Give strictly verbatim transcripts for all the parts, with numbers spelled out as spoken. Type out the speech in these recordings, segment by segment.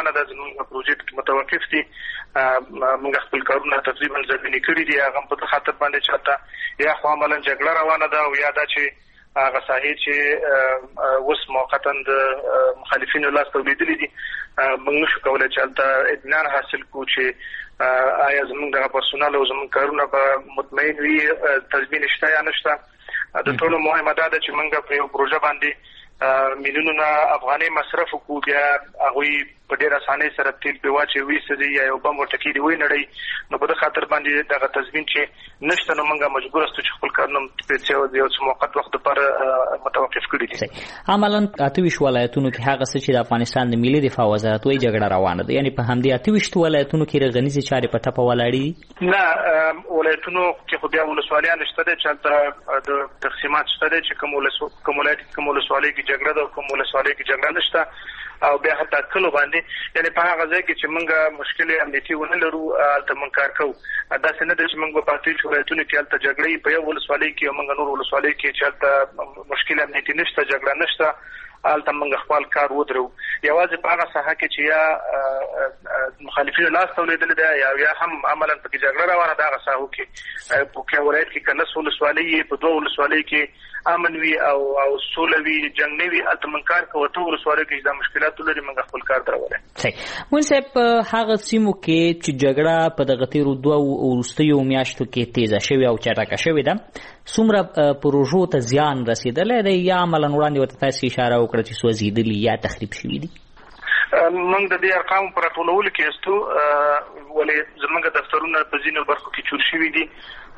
روانه ده، زموږ پروژې متوقف دي. موږ خپل کارونه تقریبا زمینی کړي دي، هغه په خاطر باندې چاته یا خو عملاً جګړه روانه ده او یا دا چې هغه ساحې چې اوس موقتا د مخالفینو لاس ته لیدلې دي، موږ نشو کولی چې هلته اطمینان حاصل کړو چې آیا زموږ دغه پرسونل او زموږ کارونه به مطمئن وي، تضمین شته یا نشته. د ټولو مهمه دا ده چې موږ په یو پروژه باندې میلیونونه افغانۍ مصرف وکړو، بیا هغوی په ډېر اسانۍ سره تیل پرې واچوي ویسځي یا یو بم ورته کېږدي ونړوي. نو په دې خاطر باندې دغه تضمین چې نشته، نو موږ مجبور یو چې خپل کارونه په یو څه موقت وخت لپاره متوقف کړي دي. عملاً اته ویشت ولایتونو کې هغه څه چې د افغانستان د ملي دفاع وزارت وایي جګړه روانه ده، یعنې په همدې اته ویشت ولایتونو کې رغنیزې چارې په ټپه ولاړې دي؟ نه، ولایتونو کې خو بیا ولسوالیان شته دي چې هلته د تقسیمات شته دي چې کوم ولایت کوم ولسوالۍ کې جګړه ده او کوم ولسوالۍ کې جګړه نشته، او بیا حتی کلو باندې یعنی په هغه ځای کې چې موږ مشکل امنیتي ونه لرو هلته موږ کار کوو. داسې نه ده چې موږ په اته ولایتونو کې هلته جګړې په یو ولسوالۍ کې او موږ نور ولسوالۍ کې چې هلته مشکل امنیتي نشته، جګړه نشته، هلته موږ خپل کار ودرو. یوازې په هغه ساحه کې چې یا مخالفینو لاس ته لیدلې ده یا یا هم عملاً پکې جګړه روانه ده، هغه ساحو کې په کې ولایت کې کلس ولسوالۍ په دوه ولسوالۍ کې امن وي او او سوله وي، جنګ نه وي، هلته موږ کار کوو. ته ولسوالۍ کې دا مشکلات لري، موږ خپل کار درولای. صحیح. مون صاحب په هغه سیمو کې چې جګړه په دغه تیرو دوه وروستیو میاشتو کې تیزه شوې او چټکه شوې ده، څومره پروژو ته زیان رسېدلی دی یا عملاً وړاندې ورته تاسې اشاره وکړه چې سوځېدلي یا تخریب شوي دي؟ موږ د دې ارقامو په راټولولو کې استو، ولې زموږ دفترونه په ځینو برخو کې چور شوي دي.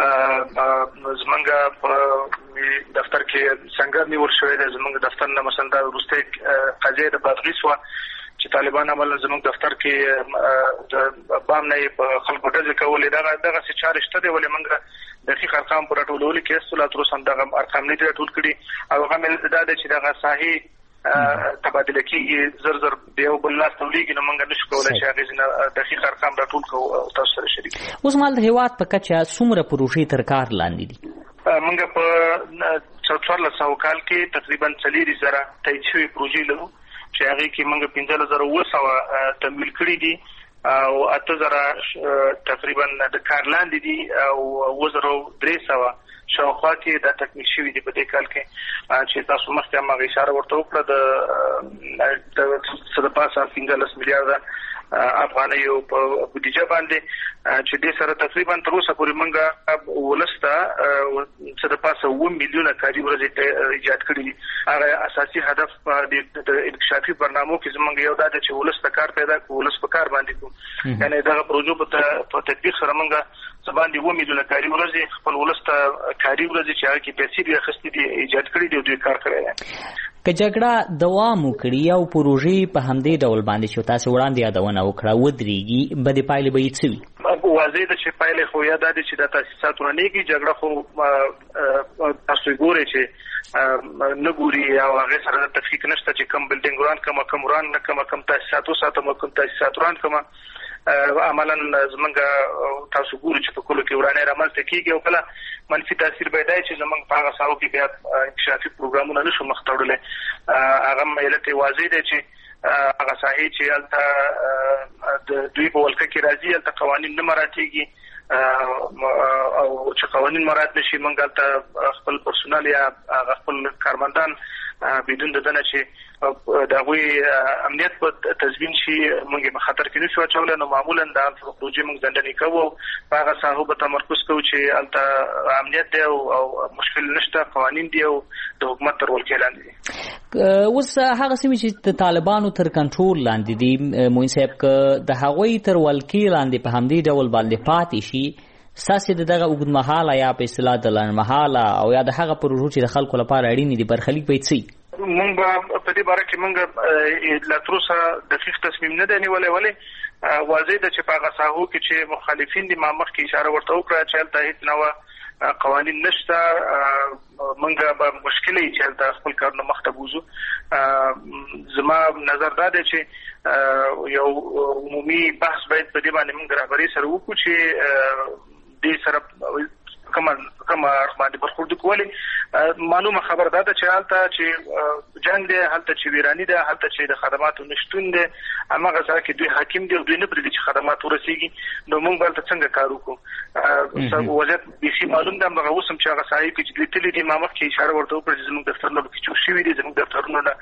زموږ په دفتر کې سنګر نیول شوی دی، زموږ دفتر نه مثلا دا وروستۍ قضیه د بادغیس وه چې طالبان عملاً زموږ دفتر کې د بام نه په خلکو ډزې کولې. دغه دغسې چارې شته دي، ولې موږ دقیق ارقام په راټولولو کې استو، لا تر اوسه همدغه ارقام نه دي راټول کړي. او هغه مې دا دی چې دغه ساحې تبادله کېږي، زر زر د یو بل لاس ته ولیږي، نو موږ نشو کولی چې هغې ځینې دقیق ارقام راټول کړو او تاسو سره شریک کړو. اوس مهال د هېواد په کچه څومره پروژې تر کار لاندې دي؟ موږ په څوارلس سوه کال کې تقریبا څلېرویشت زره تایید شوې پروژې لرو چې هغې کې موږ پنځلس زره اووه سوه تمویل کړي دي او اته زره تقریبا د کار لاندې دي او اووه زره درې سوه شاوخوا کې دا تکمیل شوي دي په دې کال کې چې تاسو مخکې هم هغه اشاره ورته وکړه د څه د پاسه پنځلس میلیارده افغانیو په بودیجه باندې چې دې سره تقریبا تر اوسه پورې موږ ولس ته څه د پاسه اووه میلیونه کاري ورځې ایجاد کړي دي. هغه اساسي هدف د انکشافي برنامو کې زموږ یو دا ده چې ولس ته کار پیدا کړو، ولس په کار باندې کړو. یعنې دغه پروژو په تطبیق سره موږ باندې اووه میلیونه کاري ورځې خپل ولس ته کاري ورځې چې هغه کې پیسې دي اخیستې دي ایجاد کړي دي او دوی کار کړی دی. که جګړه دوام وکړي او پروژې په همدې ډول باندې چې تاسو وړاندې یادونه وکړه ودرېږي، بدې پایلې به یې څه وي؟ واضح ده چې پایلې خو یا دا دي چې د تاسیسات ورانېږي. جګړه خو تاسو ګورئ چې نه ګوري او هغې سره د تفکیک نشته چې کوم بلډینګ وران کړم، کوم وران نه کړم، کوم تاسیسات وساتم، کوم تاسیسات وران کړم. عملاً زموږ تاسو ګورو چې په کلو کې ورانۍ رامنځته کېږي او کله منفي تاثیر به یې دی چې زموږ په هغه ساحو کې بیا انکشافي پروګرامونه نشو مخ ته وړلی. هغه علت یې واضح دی چې هغه ساحې چې هلته د دوی په ولکه کې راځي، هلته قوانین نه مراعاتېږي او چې قوانین مراعات نشي، موږ هلته خپل پرسونل یا خپل کارمندان بدون د دنه چې د هغوی امنیت په تضمین شي موږ یې په خطر کې نشو اچولی، نو معمولا د هلته پروژې موږ ځنډنې کوو او په هغه ساحو به تمرکز کوو چې هلته امنیت دی او مشکل نشته، قوانین دي او د حکومت تر ولکې لاندې دي. اوس هغه سیمې چې د طالبانو تر کنټرول لاندې دي، موین صاحب، که د هغوی تر ولکې لاندې په همدې ډول باندې پاتې شي، ستاسې د دغه اوږدمهاله یا په اصطلاح د لنډمهاله او یا د هغه پروژو چې د خلکو لپاره اړینې دي برخلیک به یې څه وي؟ مونږ به په دې باره کې مونږ لا تر اوسه دقیق تصمیم نه دی نیولی، ولې واضح ده چې په هغه ساحو کې چې مخالفین دي، ما مخکې اشاره ورته وکړه چې هلته هېڅ نوع قوانین نشته، مونږ به مشکل وي چې هلته خپل کارونه مخ ته بوځو. زما نظر دا دی چې یو عمومي بحث باید په دې باندې مونږ رهبرۍ سره وکړو چې دې سره کوم کوم باندې برخورد کولې معلومه خبر ده چې حالت چې جنگ دی حالت چې ویرانی ده حالت چې د خدماتو نشټون دی هغه ځکه چې دوی حاکم دی او دوی نه پرې چې خدمات ورسیږي نو موږ بل څنګه کار وکړو وضعیت به معلوم ده هغه اوسم چې هغه صاحب چې د تلې د امامت کې اشاره ورته وکړه چې زموږ دفتر له کې شوې دي زموږ دفترونو نه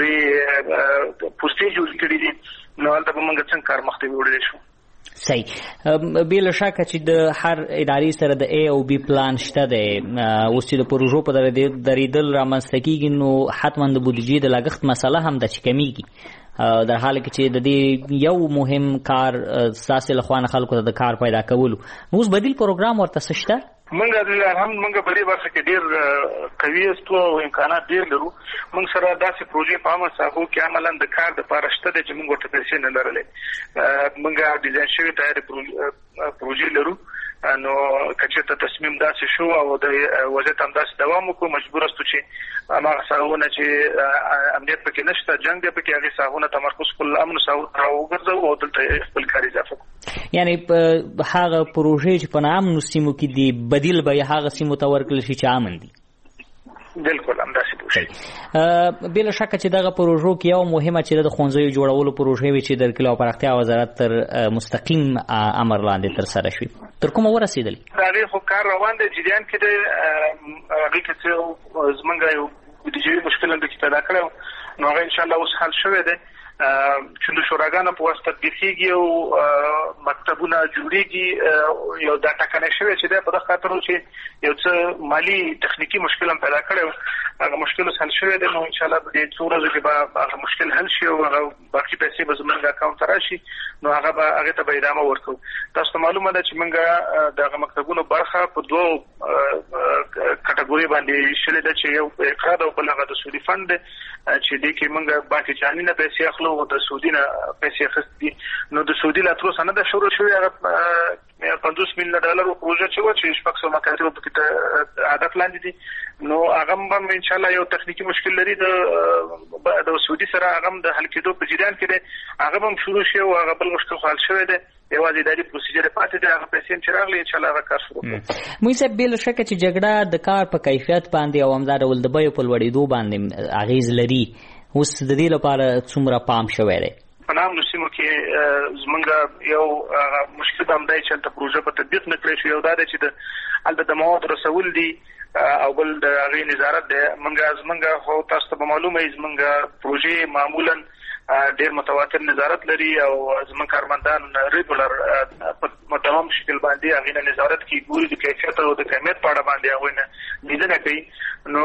دوی پوسټې جوړ کړې دي نو هلته به موږ څنګه کار مخته وړل شو صحیح بل شک چې د هر ادارې سره د ای او بی پلان شته دی اوس چې د پروژو په درېدل رامنځته کیږي نو حتما د بودیجې د لګښت مسله هم د چې کمیږي در حال کې چې د دې یو مهم کار ساسې له خوانه خلکو ته د کار پیدا کولو اوس بدیل پروګرام ورته شته منګه هم منګه په دې برخه کې ډېر قوي استو او امکانات ډېر لرو موږ سره داسې پروژې په عامه ساحو کې عملاً د کار د پاره شته چې موږ ورته پیسې نه لرلې موږ ډیزاین شوی تیار پروژې لرو نو کچته تصمیم داسې شو او د وضعیت هم داسې دوام وکړو مجبور استو چې هغه ساحونه چې امنیت پکې نشته جنگ دی پکې هغه ساحونه تمرکز کول امن ساحو راوګرځو او دلته خپل کاری اضافه یعنی هغه پروژې چې په نامو سیمو کې دی بدیل به هغه سیمو ته ورکړل شي چې امن دي بالکل همداسې دوشي بل شک چې دغه پروژو کې یو مهمه چې د خونځو جوړولو پروژې وي چې د کلي او پراختیا وزارت تر مستقیم امر لاندې تر سره شوی تر کومه ورسېدل دا خو کار روان دی جریان کې د هغه کې زمونږ یو بودیجې مشکل هم کې پیدا کړو نو هغه ان شاء الله اوس حل شوی دی چې د شوراګانو په واسطه تطبیقیږي او مکتبونه جوړیږي یو دا ټاکنه شوی چې د په دغه خاطر چې یو څه مالی تخنیکی مشکل هم پیدا کړو هغه مشکل حل شوی دی نو ان شاء الله په دې څو ورځو کې به هغه مشکل حل شي او هغه باقي پیسې به زموږ اکاونټ ته راشي نو هغه به هغه ته به ادامه ورکړو تاسو ته معلومه ده چې موږ دغه مکتبونو برخه په دوه کټګوري باندې شلې ده چې یو اقراض او بل هغه د سودي فند چې دې کې موږ باقي جاني نه پیسې اخلو او د سعودي نه پیسې اخستي نو د سعودي لا تر اوسه نه ده شروع شوې هغه پنځوس میلیونه ډالر پروژه چې و چې شپږ سوه مکاتب پکې هدف لاندې دي نو هغه هم ان شاء الله یو تخنیکی مشکل لري د د سعودي سره هغه هم د حل کېدو په جریان کې دی هغه هم شروع شي او هغه بل مشکل حل شوی دی یوازې اداري پروسیجر پاتې دی هغه پیسې چې راغلي ان شاء الله هغه کار شروع کړو موږ صاحب بل شک چې جګړه د کار په کیفیت باندې او همدا ډول د بیو په لوړېدو باندې اغیز لري اوس د دې لپاره څومره پام شوی دی په نام نسیمو کې زمونږ یو مشکل هم دی چې د پروژه په تطبیق نه کړی شو یو دا دی چې د البته د مواد رسول دي او بل د هغې نظارت دی موږ زمونږ خو تاسو ته معلومه وي زمونږ پروژې معمولا ډېر متواتر نظارت لري او زمونږ کارمندان ریګولر په مداوم شکل باندې هغې نه نظارت کوي ګوري د کیفیت او د کمیت په اړه باندې هغوی نه لیدنه کوي نو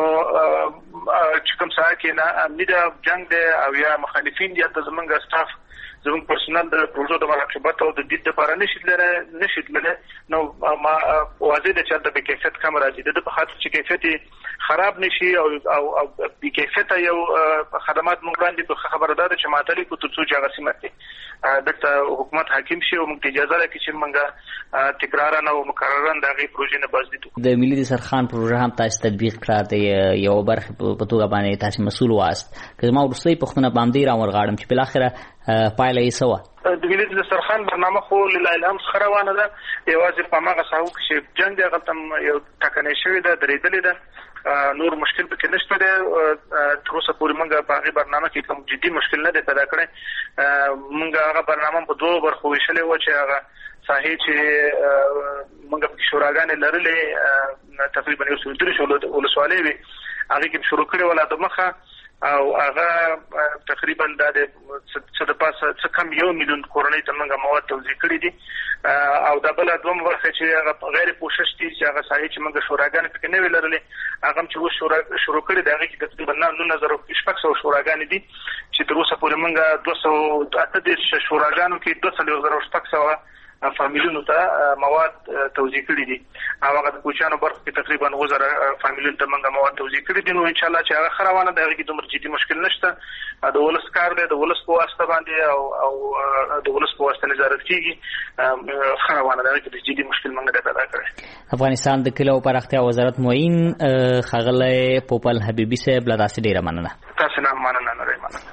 چې کوم ساحه کې نه امني ده جنګ دی او یا مخالفین دي هلته زمونږ سټاف زموږ پرسونل د پروژو د مراقبت او د دید لپاره نشي تللی نشي تللی نو ما واضح ده چې هلته بې کیفیت کم راځي د ده په خاطر چې کیفیت خراب نشي او او بې کیفیته یو خدمات موږ وړاندې په خبره ده چې معطلې کړو تر څو چې هغه سیمه کې دلته حکومت حاکم شي او موږ ته اجازه راکړي چې موږ تکرارا او مکررا د هغې پروژې نه بازدید وکړو د ملي دسترخوان پروژه هم تاسو تطبیق کړه د یو برخې په توګه باندې تاسو مسؤل واست که زما وروستۍ پوښتنه به همدې راورغاړم چې بالاخره پایله یې څه وه د ملي دسترخوان برنامه خو لله الحمد ښه روانه ده یوازې په هماغه ساحو کې چې جنګ دی هغلته هم یو ټاکنۍ شوې ده درېدلې ده نور مشکل پکې نشته دی تر اوسه پورې موږ په هغې برنامه کې کوم جدي مشکل نه دی پیدا کړی موږ هغه برنامه په دوو برخو ویشلې وه چې هغه ساحې چې موږ پکې شوراګانې لرلې تقریبا یو سل دېرش ولسوالۍ وې هغې کې شروع کړې وه لا د مخه او هغه تقریبا دا د څه د پاسه څه کم یو میلیون کورنۍ ته موږ مواد توزیع کړي دي او دا بله دومره برخه چې هغه غیر پوښښ دي چې هغه ساحې چې موږ شوراګانې پکې نه وې لرلې هغه هم چې اوس شروع کړي د هغې کې تقریبا نولس زره شپږ سوه شوراګانې دي چې تر اوسه پورې موږ دوه سوه اته دېرش شوراګانو کې دوه څلوېښت زره شپږ سوه فامیلونو ته مواد توزیع کړي دي او هغه د کوچیانو برخو کې تقریبا اووه زره فامیلونو ته موږ مواد توزیع کړي دي نو انشاءالله چې هغه ښه روانه ده هغې کې دومره جدي مشکل نشته د ولس کار دی د ولس په واسطه باندې او او د ولس په واسطه نظارت کېږي ښه روانه ده هغې کې د جدي مشکل موږ نه پیدا کړی افغانستان د کلي او پراختیا وزارت معین ښاغلی پوپل حبیبي صاحب له تاسې ډېره مننه تاسې نه مننه نری مننه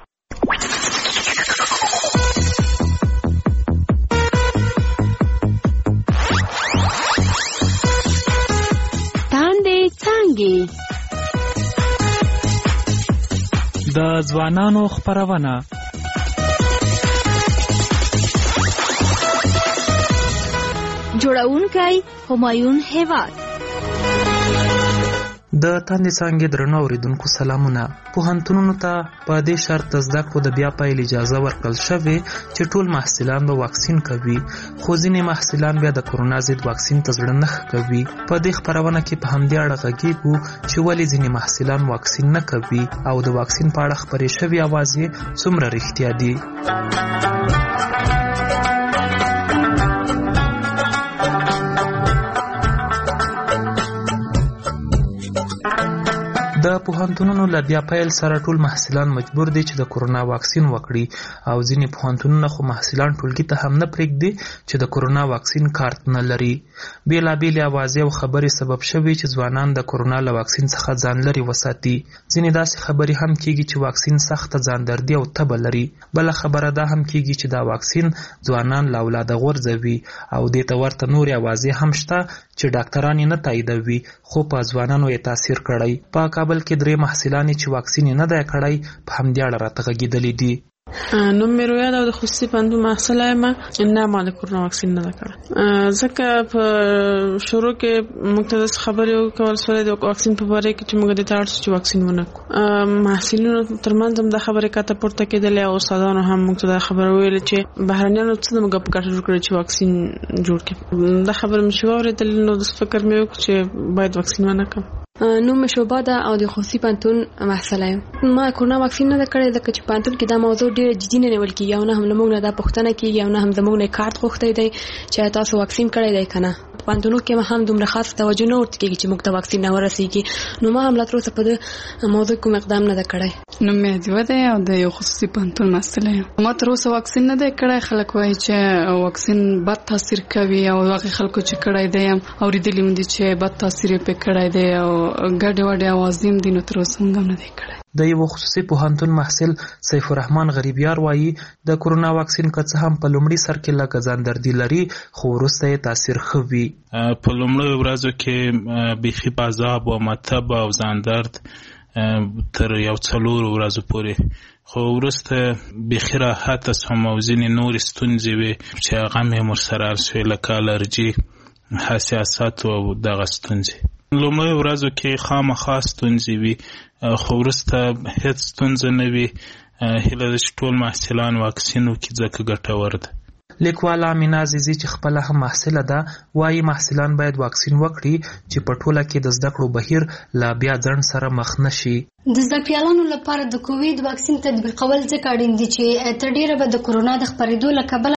څانګې. د ځوانانو خپرونه. جوړونکی همایون هیواد. د تاندې څانګې درنو اوریدونکو سلامونه. پوهنتونونو ته په دې شرط د زده کړو د بیا پیل اجازه ورکړل شوې چې ټول محصلان به واکسین کوي، خو ځینې محصلان بیا د کرونا ضد واکسین ته زړه نه ښه کوي. په دې خپرونه کې په همدې اړه غږیږو چې ولې ځینې محصلان واکسین نه کوي او د واکسین په اړه خپرې شوې اوازې څومره رښتیا دي. د پوهنتونونو له بیا پیل سره ټول محصلان مجبور دي چې د کرونا واکسین وکړي او ځینې پوهنتونونه خو محصلان ټولګي ته هم نه پرېږدي چې د کرونا واکسین کارت نه لري. بېلابېلې اوازې او خبرې سبب شوي چې ځوانان د کرونا له واکسین څخه ځان لرې وساتي. ځینې داسې خبرې هم کېږي چې واکسین سخته ځاندردي او تبه لري. بله خبره دا هم کېږي چې دا واکسین ځوانان له اولاده غورځوي او دې ته ورته نورې اوازې هم شته چې ډاکټران یې نه تاییدوي خو په ځوانانو یې تاثیر کړی. په کابل کې درې محصلانې چې واکسین یې نه دی کړی په همدې اړه راته غږېدلې دي. نوم مې رویا ده او د خصوصي پوهنتون محصله یم. نه، ما د کرونا واکسین نه ده کړی، ځکه په شروع کې موږ ته داسې خبرې وکول سولې د واکسین په باره کې چې موږ دې ته اړ شو چې واکسین ونه کړو. محصلینو ترمنځ هم دا خبرې کاته پورته کېدلې او استادانو هم موږ ته دا خبره ویلې چې بهرنیانو څه زموږ په ګټه جوړ کړی چې واکسین جوړ کړي. دا خبره مې چې واورېدلې نو داسې فکر مې وکړ چې باید واکسین ونه کړم. نوم مې شوبا ده او د خصوصي پوهنتون محصله یم. ما کرونا واکسین نه ده کړی ځکه چې پوهنتون کې دا موضوع ډېره جدي نه نیول کېږي او نه هم له موږ نه دا پوښتنه کېږي او نه هم زموږ نه کارت غوښتی دی چې تاسو واکسین کړی دی که نه. پوهنتونونو کې هم دومره خاص توجه نه ورته کېږي چې موږ ته واکسین نه ورسېږي. نو ما هم لا تر اوسه په دې موضوع کوم اقدام نه ده کړی. نوم مې هدیوه ده او د یو خصوصي پوهنتون محصله یم. ما تر اوسه واکسین نه دی کړی. خلک وایي چې واکسین بد تاثیر کوي او هغې خلکو چې کړی دی هم اورېدلي مې دي چې بد تاثیر یې پرې کړی دی او ګډې وډې اوازې هم دي، نو تر اوسه موږ هم نه دی کړی. د یو خصوصي پوهنتون محصل سیف الرحمن غریبیار وایي د کرونا واکسین که څه هم په لومړي سر کې لږه ځاندردي لري خو وروسته یې تاثیر ښه وي. په لومړیو ورځو کې بیخي په عذاب او مطب او ځاندرد تر یو څلورو ورځو پورې، خو وروسته بیخي راحته سوم او ځینې نورې ستونزې وې چې هغه مې ورسره حل شوې لکه الرجي، حساسیت او دغه ستونزې. لومړیو ورځو کې خامخا ستونزې وي خو وروسته هیڅ ستونزه نه وي. هیله ده چې ټول محصلان واکسین وکړي ځکه ګټور ده. لیکواله امینه عزیزي چې خپله هم محصله ده وایي محصلان باید واکسین وکړي چې په ټوله کې د زده کړو بهیر لا بیا ځنډ سره مخ نه شي. د زده کړیالانو لپاره د کووید واکسین تطبیقول ځکه اړین دي چې تر ډیره به د کرونا د خپرېدو له کبله